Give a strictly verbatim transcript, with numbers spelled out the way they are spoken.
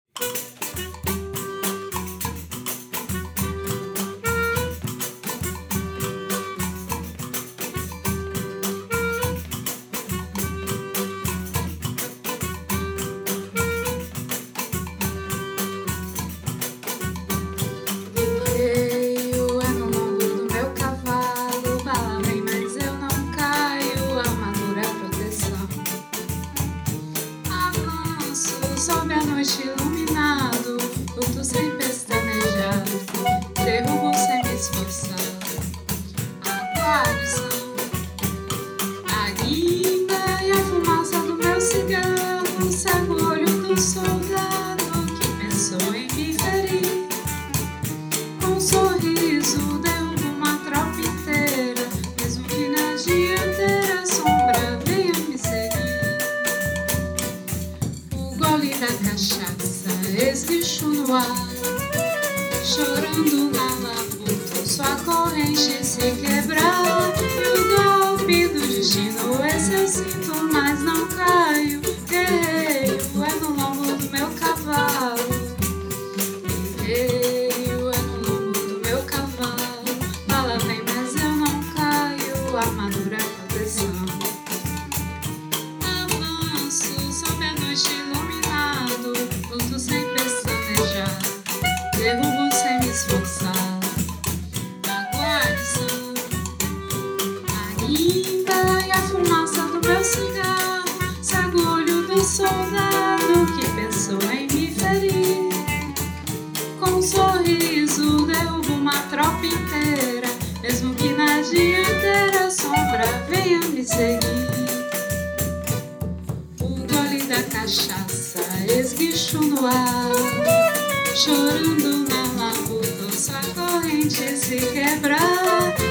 Sob a noite iluminado, luto sem pestanejar, derrubo sem me esforçar. Aquários são a guinda e a fumaça do meu cigarro, cego o olho do soldado que pensou em me ferir. Com um sorriso derrubo uma tropa inteira, mesmo que na dianteira a sombra venha me seguir. Gole da cachaça, esguicho no ar, chorando na labuta, sua corrente se quebrar. E o golpe do destino, esse eu sinto, mas não caio. Guerreiro é no lombo do meu cavalo, guerreiro é no lombo do meu cavalo. Bala vem, mas eu não caio, armadura é proteção. Avanço sob a noite iluminado, luto sem pestanejar, derrubo sem me esforçar. Aquários são a guinda e a fumaça do meu cigarro, cego o olho do soldado que pensou em me ferir. Com um sorriso derrubo uma tropa inteira, mesmo que na dianteira a sombra venha me seguir. Da cachaça, esguicho no ar, chorando na labuta, sua corrente se quebrar.